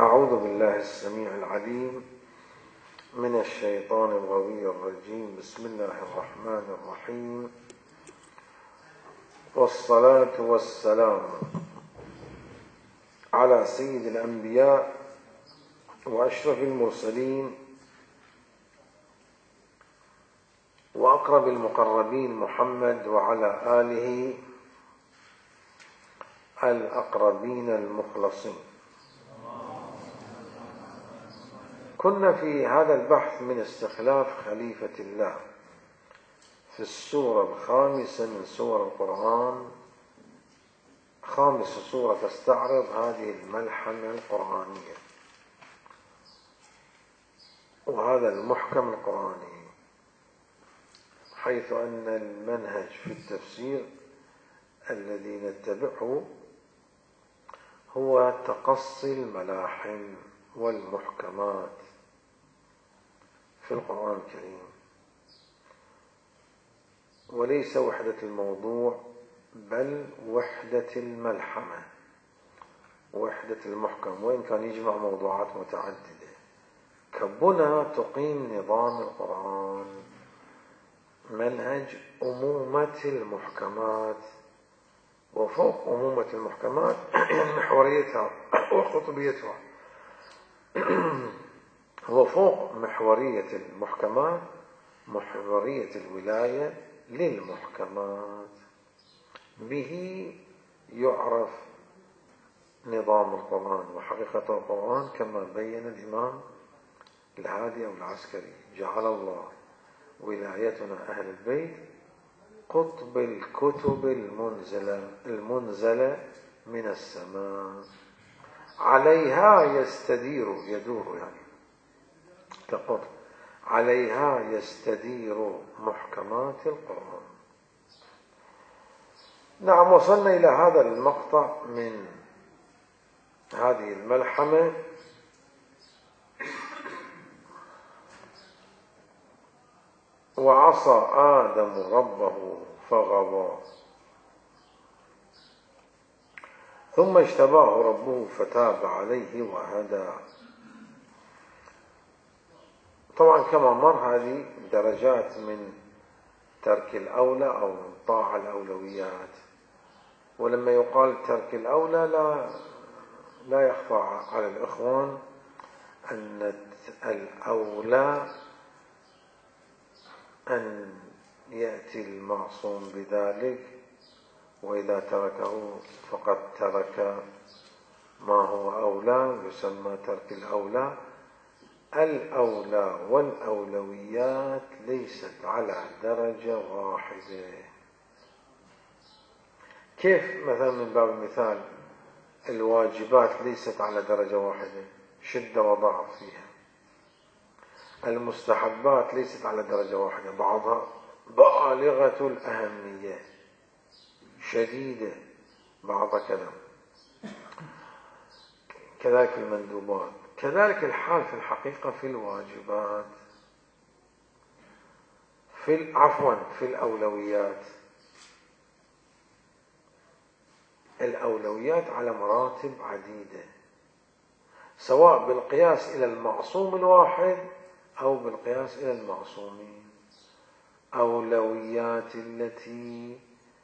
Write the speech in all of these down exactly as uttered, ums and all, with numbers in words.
أعوذ بالله السميع العليم من الشيطان الغوي الرجيم. بسم الله الرحمن الرحيم، والصلاة والسلام على سيد الأنبياء وأشرف المرسلين وأقرب المقربين محمد وعلى آله الأقربين المخلصين. كنا في هذا البحث من استخلاف خليفة الله في السورة الخامسة من سور القرآن، خامس سورة تستعرض هذه الملحمة القرآنية وهذا المحكم القرآني، حيث أن المنهج في التفسير الذي نتبعه هو تقصي الملاحم والمحكمات في القرآن الكريم، وليس وحدة الموضوع بل وحدة الملحمة، وحدة المحكم، وإن كان يجمع موضوعات متعددة كبنى تقيم نظام القرآن منهج أمومة المحكمات، وفوق أمومة المحكمات يعني محوريتها وقطبيتها، وفوق محورية المحكمات محورية الولاية للمحكمات. به يعرف نظام القرآن وحقيقة القرآن كما بين الإمام الهادي أو العسكري: جعل الله ولايتنا أهل البيت قطب الكتب المنزلة المنزلة من السماء، عليها يستدير يدور يعني كقطب، عليها يستدير محكمات القرآن. نعم، وصلنا إلى هذا المقطع من هذه الملحمة وعصى آدم ربه فغوى ثم اجتباه ربه فتاب عليه وهدى. طبعا كما مر هذه درجات من ترك الأولى أو من طاعة الأولويات، ولما يقال ترك الأولى لا لا يخفى على الإخوان أن الأولى أن يأتي المعصوم بذلك، وإذا تركه فقد ترك ما هو أولى، يسمى ترك الأولى. الأولى والأولويات ليست على درجة واحدة. كيف مثلا من باب المثال الواجبات ليست على درجة واحدة، شدة وضعف فيها. المستحبات ليست على درجة واحدة، بعضها بالغة الأهمية شديدة، بعضها كذا. كذلك المندوبات، كذلك الحال في الحقيقة في الواجبات، في عفوا في الأولويات. الأولويات على مراتب عديدة، سواء بالقياس إلى المعصوم الواحد أو بالقياس إلى المعصومين. أولويات التي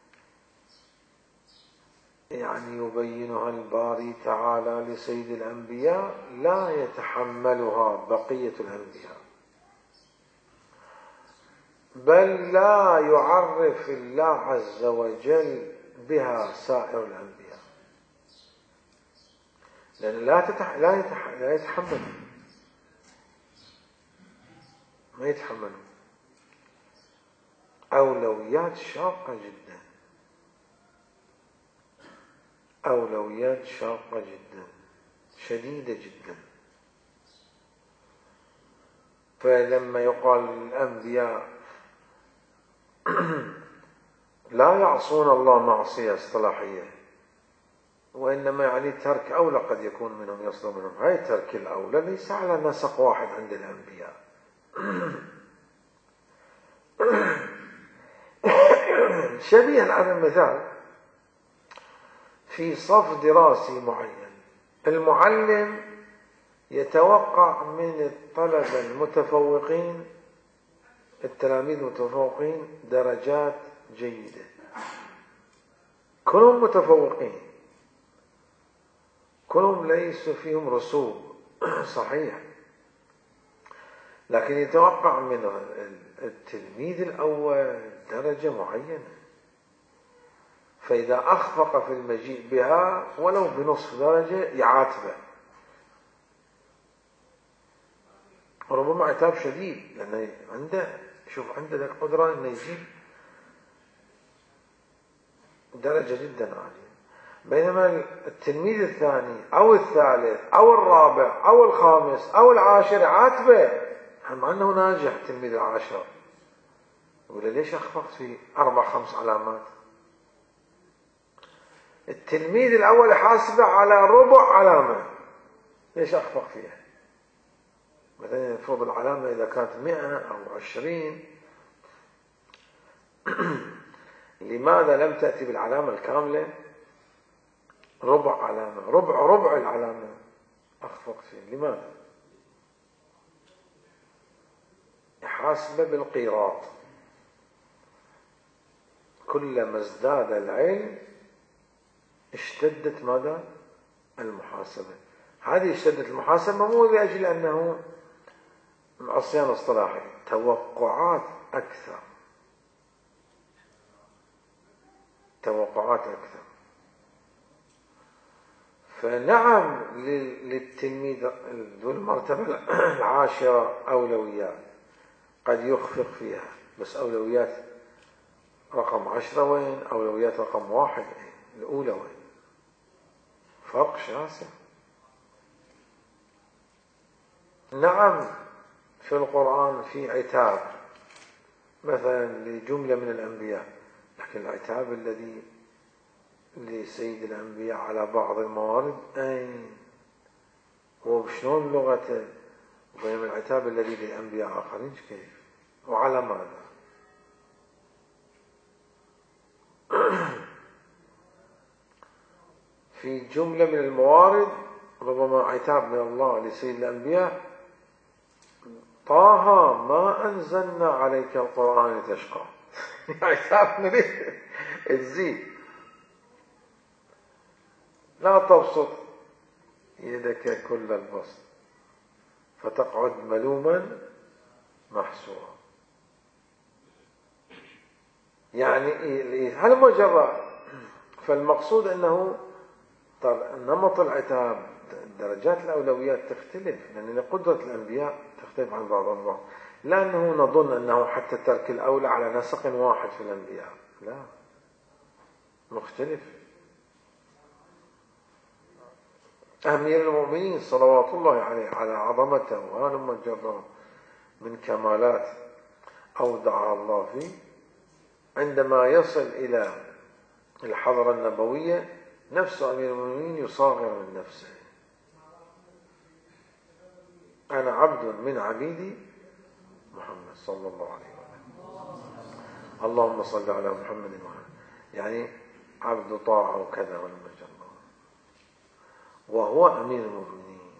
يعني يبينها الباري تعالى لسيد الأنبياء لا يتحملها بقية الأنبياء، بل لا يعرف الله عز وجل بها سائر الأنبياء، لأن لا تتح... لا, يتح... لا يتحمل ما يتحملون. أولويات شاقة جدا، أولويات شاقة جدا شديدة جدا. فلما يقال للأنبياء لا يعصون الله معصية اصطلاحية، وإنما يعني ترك أولى قد يكون منهم يصدر منهم، هاي ترك الأولى ليس على نسق واحد عند الأنبياء. شبيها على المثال في صف دراسي معين، المعلم يتوقع من الطلبة المتفوقين، التلاميذ المتفوقين، درجات جيدة، كلهم متفوقين، كلهم ليسوا فيهم رسوب صحيح، لكن يتوقع من التلميذ الأول درجة معينة، فإذا أخفق في المجيء بها ولو بنصف درجة يعاتبه، وربما عتاب شديد، لأنه عنده شوف عنده القدرة أنه يجيب درجة جدا عالية، بينما التلميذ الثاني أو الثالث أو الرابع أو الخامس أو العاشر عاتبه مع أنه ناجح. التلميذ العاشر يقول ليش أخفقت في أربع خمس علامات؟ التلميذ الأول حاسبه على ربع علامة، ليش أخفق فيها؟ مثلا المفروض العلامة إذا كانت مئة أو عشرين، لماذا لم تأتي بالعلامة الكاملة؟ ربع علامة، ربع ربع العلامة أخفقت فيه، لماذا؟ حاسبة بالقيراط، كلما ازداد العلم اشتدت ماذا؟ المحاسبة. هذه اشتدت المحاسبة مو لأجل أنه عصيان اصطلاحي، توقعات أكثر، توقعات أكثر. فنعم للتلميذ ذو المرتبة العاشرة أولويات قد يخفق فيها، بس أولويات رقم عشرة وين؟ أولويات رقم واحد الأولى وين؟ فرق شاسع. نعم في القرآن في عتاب مثلا لجملة من الأنبياء، لكن العتاب الذي لسيد الأنبياء على بعض الموارد أين؟ وبشلون لغته؟ وبينما العتاب الذي للأنبياء آخرين كيف؟ وعلى ماذا؟ في جملة من الموارد ربما عتاب من الله لسيد الأنبياء: طه ما أنزلنا عليك القرآن لتشقى. عتاب من الزيد: لا تبسط يدك كل البسط فتقعد ملوما محسورا. يعني هل مجرد؟ فالمقصود أنه نمط العتاب، درجات الأولويات تختلف، لأن قدرة الأنبياء تختلف عن بعض البعض، لا أنه نظن أنه حتى ترك الأولى على نسق واحد في الأنبياء، لا، مختلف. أمير المؤمنين صلوات الله عليه على عظمته وهلم جرا من كمالات أودع الله فيه، عندما يصل إلى الحضرة النبوية نفس أمير المؤمنين يصاغر من نفسه: أنا عبد من عبيدي محمد صلى الله عليه وسلم، اللهم صل على محمد وعلى، يعني عبد طاعة وكذا والمجد، وهو أمير المؤمنين،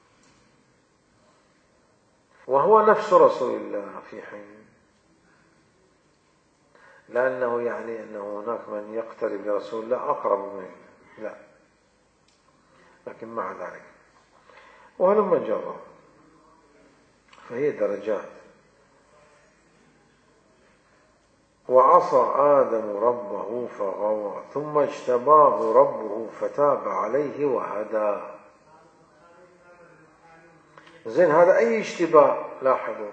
وهو نفس رسول الله في حين، لأنه يعني أنه هناك من يقترب لرسول الله أقرب منه، لا، لكن مع ذلك وهلم جرا، فهي درجات. وعصى آدم ربه فغوى ثم اجتباه ربه فتاب عليه وهدى. زين، هذا أي اجتباء؟ لاحظوا،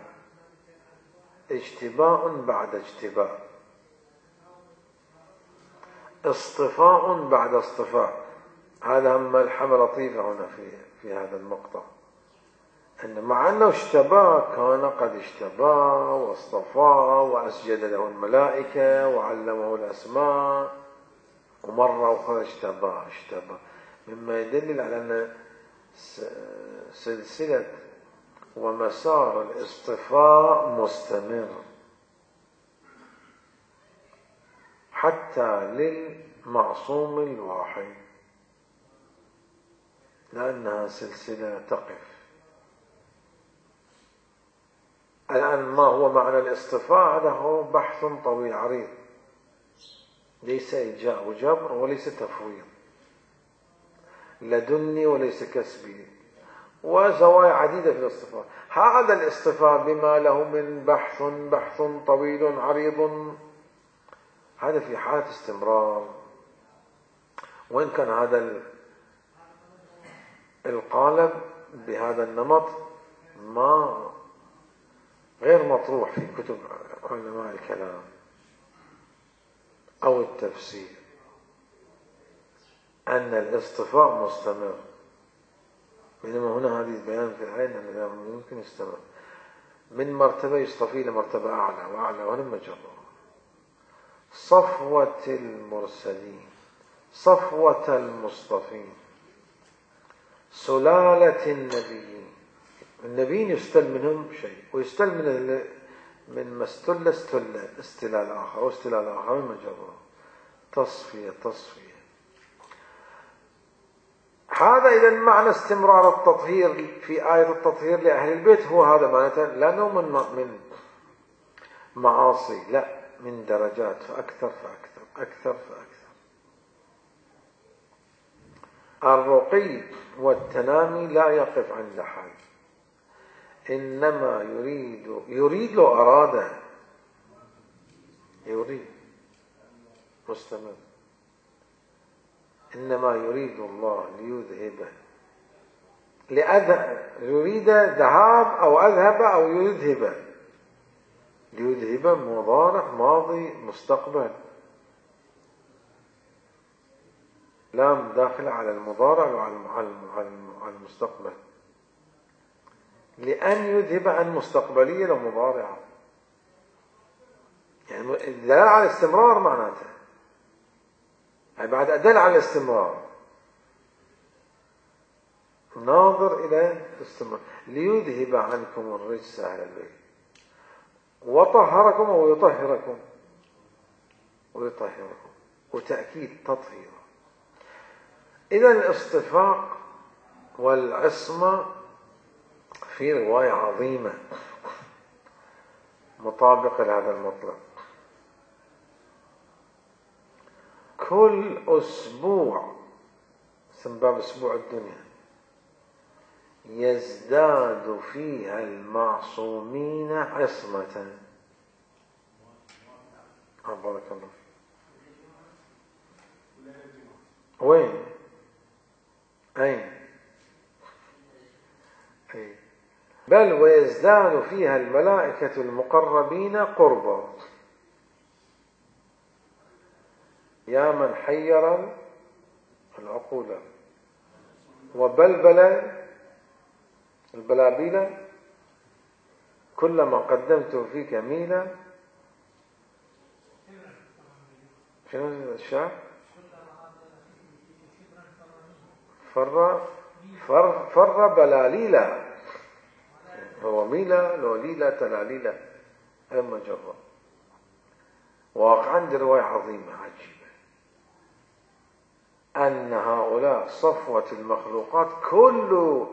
اجتباء بعد اجتباء، اصطفاء بعد اصطفاء. هذا هم ملحمة لطيفة هنا في في هذا المقطع، أن مع أنه اشتباه كان قد اشتباه واصطفاه وأسجد له الملائكة وعلمه الأسماء، ومرة أخرى اشتباه اشتباه مما يدل على أن سلسلة ومسار الاصطفاء مستمر حتى للمعصوم الواحد، لأنها سلسلة تقف الآن ما هو معنى الاصطفاء؟ هذا هو بحث طويل عريض، ليس إيجاء وجبر وليس تفويض، لدني وليس كسبي، وزوايا عديدة في الاصطفاء. هذا الاصطفاء بما له من بحث بحث طويل عريض، هذا في حالة استمرار. وإن كان هذا القالب بهذا النمط ما غير مطروح في كتب علماء الكلام أو التفسير، أن الاصطفاء مستمر، بينما هنا هذه البيان في العين أنه يمكن يستمر من مرتبة يصطفي لمرتبة أعلى وأعلى ولما جرى. صفوة المرسلين، صفوة المصطفين، سلالة النبيين. النبيين يستل منهم شيء، ويستل من من ما استل استل استلال آخر واستلال آخر ولما جرى. تصفية تصفية. هذا إذا معنى استمرار التطهير في آية التطهير لأهل البيت هو هذا معناته، لا نوع من من معاصي، لا، من درجات، فأكثر فأكثر أكثر فأكثر. الرقي والتنامي لا يقف عند حال، إنما يريد يريد لو أراد يريد مستمر. إنما يريد الله ليذهب لأذهب، يريد ذهاب أو أذهب أو يذهب. ليذهب مضارع ماضي مستقبل، لام داخل على المضارع وعلى المستقبل، لأن يذهب عن مستقبلية لمضارعة، يعني الدلالة على الاستمرار معناته، يعني بعد أدل على الاستمرار ناظر إلى الاستمرار. ليذهب عنكم الرجس أهل البيت وطهركم ويطهركم ويطهركم، وتأكيد تطهير. إذا الاصطفاق والعصمة في رواية عظيمة مطابقة لهذا المطلب. كل أسبوع، اسم باب أسبوع الدنيا، يزداد فيها المعصومين عصمة. بارك الله. وين؟ أين؟ أين؟ بل ويزداد فيها الملائكة المقربين قربا. يا من حير العقول وبلبل البلابيل، كلما قدمت فيك ميلا. شنو الشعر؟ فر فر فر بلاليلا، هو ميلا لو ليلة تلاليلا أما جرى. واقعا دي رواية عظيمة عجيبة، أن هؤلاء صفوة المخلوقات كل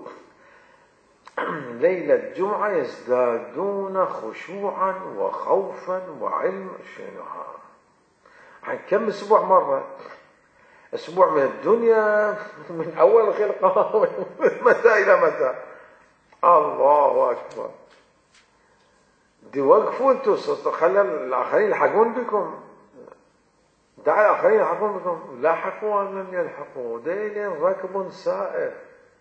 ليلة جمعة يزدادون خشوعا وخوفا وعلم. شنو عن كم أسبوع مرة؟ أسبوع من الدنيا، من أول الخلقة متى إلى متى؟ الله أكبر. دي وقفوا انتوا، خلى الآخرين يلحقون بكم، دع الآخرين يلحقون بكم. لاحقوا أم لم يلحقوا، ديل ركب سائر.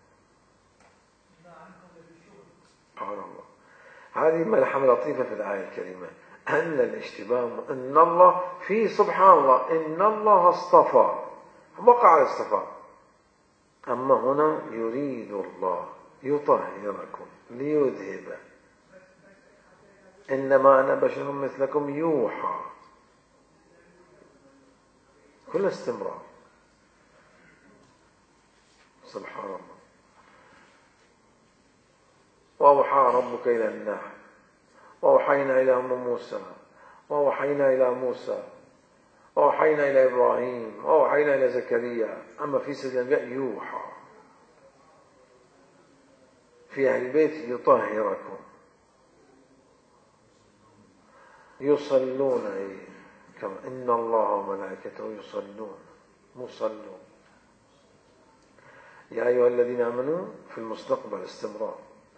سبحان الله. هذه ملحمة لطيفة في الآية الكريمة، أن الاشتباه أن الله في سبحان الله إن الله اصطفى، وقع الاصطفاء. أما هنا يريد الله يطهركم ليذهب، إنما أنا بشر مثلكم يوحى، كل استمرار. سبحان الله. وأوحى ربك إلى النحل وأوحينا إلى أم موسى وأوحينا إلى موسى وأوحينا إلى إبراهيم وأوحينا إلى زكريا. أما في سيد الأنبياء يوحى، في أهل البيت يطهركم. يصلون أي كما إن الله وملائكته يصلون مصلون. يا أيها الذين آمنوا في المستقبل استمرار.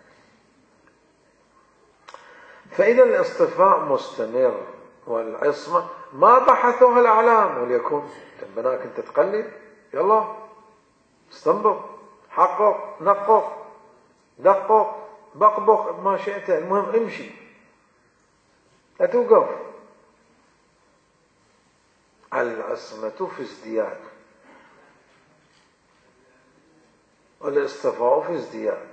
فإذا الاصطفاء مستمر والعصمة ما بحثوها الأعلام وليكن تنبناك أنت تقلد، يلا استنبط حقق نقق دقق بقبق ما شئت، المهم امشي لا توقف. العصمة في ازدياد والاصطفاء في ازدياد.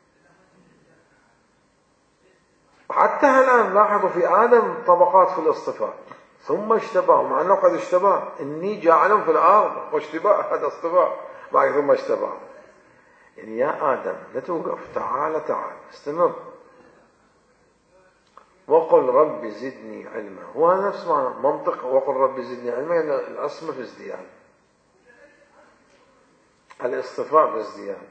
حتى الآن لاحظوا في آدم طبقات في الاصطفاء ثم اشتباه، مع أنه قد اشتباه إني جاعل في الأرض واشتباه هذا اصطفاء بعد ثم اشتباه. يعني يا آدم لا توقف، تعال تعال استمر وقل رب زدني علما. هو نفس ما منطق وقل رب زدني علما، يعني العصمة في ازدياد الاصطفاء في ازدياد.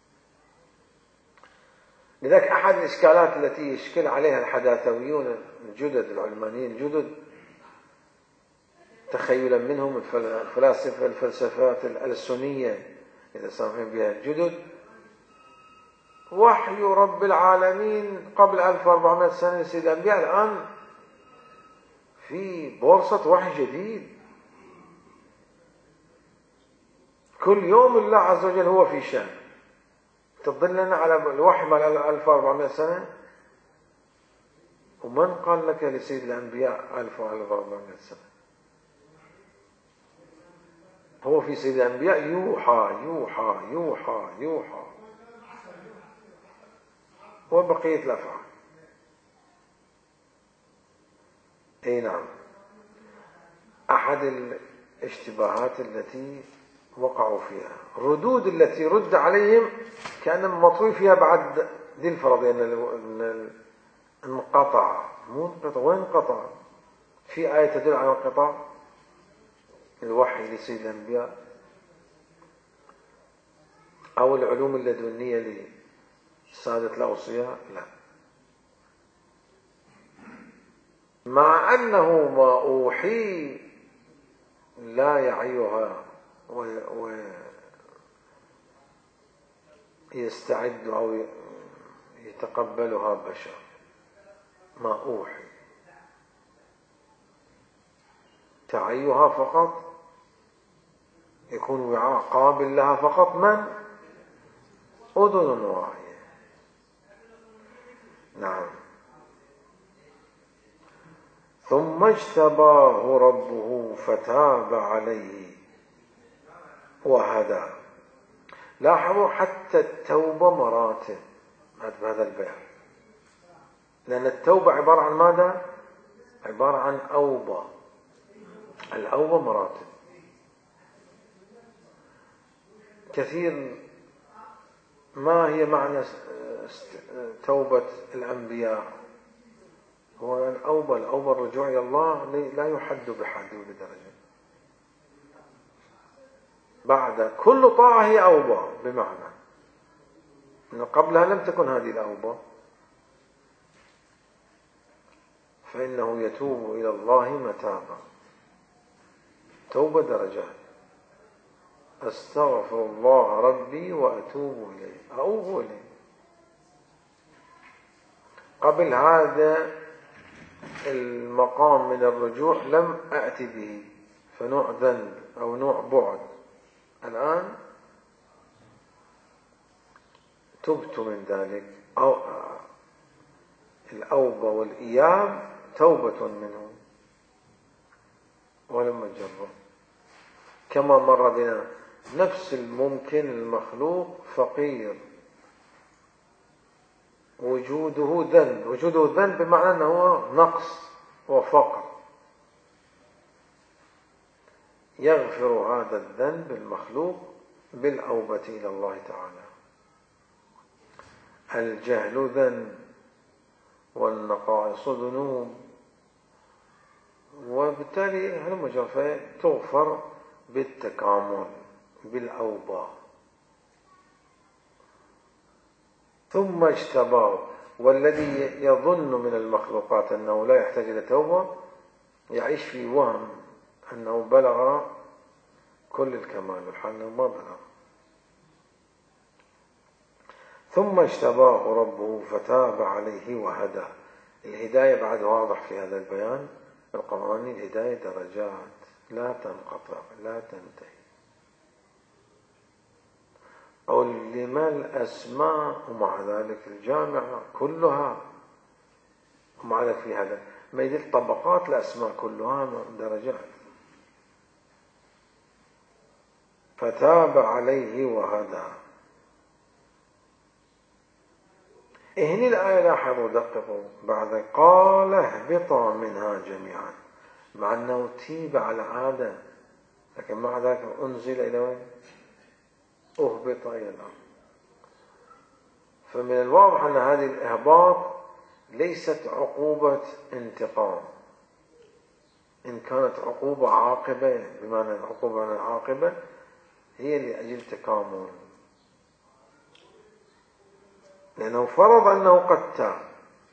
لذلك أحد الإشكالات التي يشكل عليها الحداثويون الجدد العلمانيين الجدد تخيلا منهم الفلاسفة الفلسفات الألسنية إذا سامحين بها الجدد، وحي رب العالمين قبل ألف وأربعمائة سنة لسيد الأنبياء، الآن في بورصة وحي جديد. كل يوم الله عز وجل هو في شأن. تظلنا على الوحي مال ألف وأربعمائة سنة، ومن قال لك لسيد الأنبياء ألف وأربعمائة سنة؟ هو في سيد الأنبياء يوحى يوحى يوحى يوحى وبقية الأفعال. أي نعم. أحد الاشتباهات التي وقعوا فيها ردود التي رد عليهم كان مطوي فيها بعد ذي الفرضين انقطع. مو انقطع، وين انقطع؟ في آية تدل على انقطاع الوحي لسيد الأنبياء أو العلوم اللدنية لسادة الأوصياء؟ لا. مع أنه ما أوحي لا يعيها ويستعد أو يتقبلها بشر. ما أوحي تعيها فقط يكون وعاء قابل لها فقط من أذن واعية. نعم. ثم اجتباه ربه فتاب عليه وهدى. لاحظوا حتى التوبة مراتب بهذا البيان، لأن التوبة عبارة عن ماذا؟ عبارة عن أوبة. الأوبة مراتب. كثير ما هي معنى توبة الأنبياء؟ هو الأوبة الأوبة الرجوع إلى الله لا يحد بحد وبدرجة. بعد كل طاعة هي أوبة، بمعنى أن قبلها لم تكن هذه الأوبة، فإنه يتوب إلى الله متابا. توبة درجات. أستغفر الله ربي وأتوب إليه، أؤوب إليه. قبل هذا المقام من الرجوع لم أأتي به، فنوع ذنب أو نوع بعد. الآن تبت من ذلك، أو الأوبة والإياب توبة منه ولم أجرب. كما مر بنا نفس الممكن المخلوق فقير، وجوده ذنب. وجوده ذنب بمعنى أنه نقص وفقر. يغفر هذا الذنب المخلوق بالأوبة إلى الله تعالى. الجهل ذنب والنقائص ذنوب، وبالتالي هالمجرفة تغفر بالتكامل بالأوبة. ثم اجتباه والذي يظن من المخلوقات أنه لا يحتاج إلى توبة يعيش في وهم أنه بلغ كل الكمال، والحال أنه ما بلغ. ثم اجتباه ربه فتاب عليه وهدى. الهداية بعد واضح في هذا البيان القرآني، الهداية درجات لا تنقطع لا تنتهي. أو لما الأسماء ومع ذلك الجامعة كلها، ومع ذلك في هذا ما يدل طبقات الأسماء كلها درجات. فتاب عليه وهدى. هنا الآية لاحظوا دققوا، بعد قال اهبطا منها جميعا، مع أنه تيب على آدم، لكن مع ذلك أنزل إلى وين؟ أهبط إلى الأرض. فمن الواضح أن هذه الإهباط ليست عقوبة انتقام. إن كانت عقوبة عاقبة، بمعنى العقوبة عن العاقبة هي لأجل تكامل، لأنه فرض أنه قد تاب،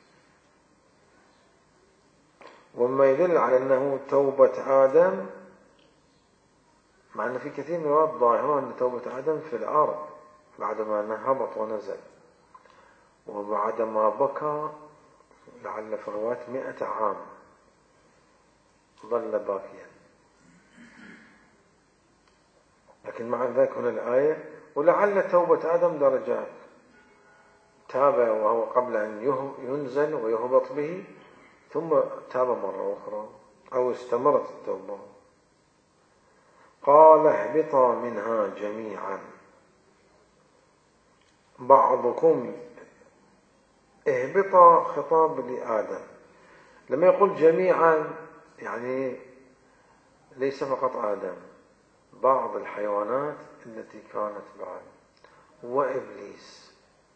وما يدل على أنه توبة آدم، مع أن في كثير من الروايات ظاهرة أن توبة آدم في الأرض بعدما هبط ونزل، وبعدما بكى لعل في الروايات مئة عام ظل باكيا. لكن مع ذلك هنا الآية ولعل توبة آدم درجات، تاب وهو قبل أن ينزل ويهبط به، ثم تاب مرة أخرى أو استمرت التوبة. قال اهبطا منها جميعا بعضكم. اهبطا خطاب لآدم، لما يقول جميعا يعني ليس فقط آدم، بعض الحيوانات التي كانت بعد وإبليس.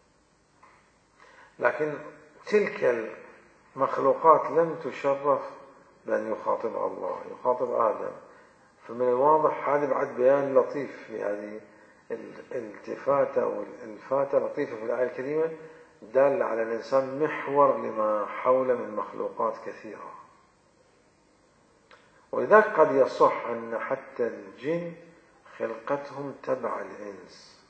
لكن تلك المخلوقات لم تشرف بأن يخاطبها الله، يخاطب آدم. فمن الواضح هذا بعد بيان لطيف في هذه الالتفاتة والإلفاتة لطيفة في الآية الكريمة، دال على الإنسان محور لما حوله من مخلوقات كثيرة. ولذلك قد يصح أن حتى الجن خلقتهم تبع الإنس،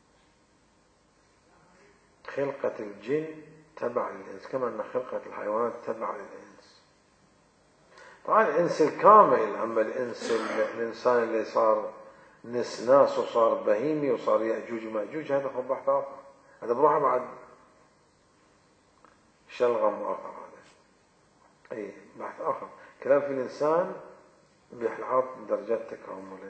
خلقة الجن تبع الإنس كما أن خلقة الحيوانات تبع الإنس. طبعا الإنس الكامل، أما الإنس الإنسان اللي صار نسناس وصار بهيمي وصار يأجوج ومأجوج، هذا هو بحث آخر، هذا بروحه بعد شلغم آخر، هذا أي بحث آخر. كلام في الإنسان بيحلحظ درجات تكامله،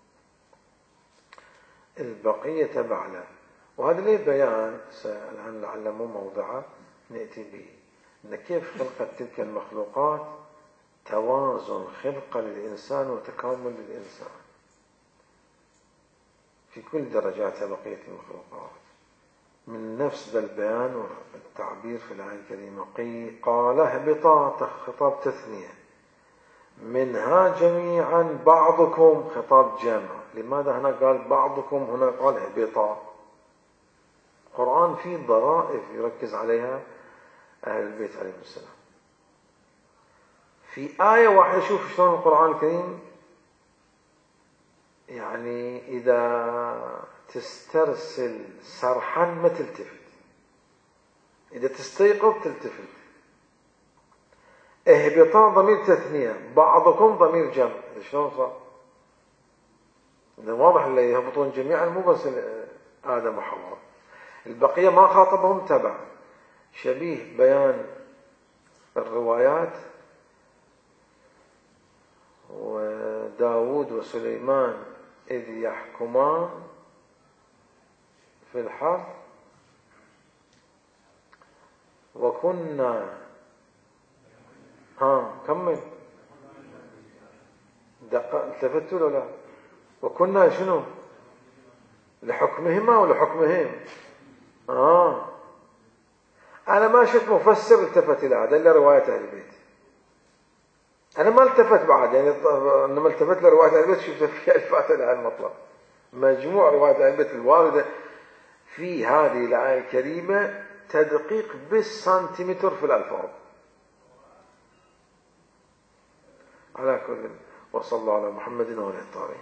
البقية تبع له. وهذا ليه بيان الآن لعل مو موضعه نأتي به، أن كيف خلقت تلك المخلوقات توازن خلقة للإنسان وتكامل للإنسان في كل درجات بقية المخلوقات. من نفس ذا البيان والتعبير في الآية الكريمة قال اهبطا خطاب تثنية، منها جميعا بعضكم خطاب جمع. لماذا هنا قال بعضكم، هنا قال اهبطا؟ القرآن فيه ضرائف يركز عليها أهل البيت عليهم السلام. في آية واحدة شوف شلون القرآن الكريم يعني إذا تسترسل سرحا ما تلتفت، إذا تستيقظ تلتفت. اهبطا ضمير تثنية، بعضكم ضمير جمع. شلون صار؟ إذا واضح اللي يهبطون جميعا مو بس آدم وحواء، البقية ما خاطبهم تبع. شبيه بيان الروايات وداود وسليمان إذ يحكمان في الحرث وكنا ها كمل دقة التفتوا ولا لا؟ وكنا شنو لحكمهما ولحكمهم. آه أنا ما شفت مفسر التفت إلى هذا إلا رواية أهل البيت. أنا ما التفت بعد، يعني لما التفت لرواية أهل البيت شفت فيها الفاتة لها المطلب. مجموع رواية أهل البيت الواردة في هذه الآية الكريمة تدقيق بالسنتيمتر في الألفاظ. على كل، وصلى الله على محمد وعلى آله الطاهرين.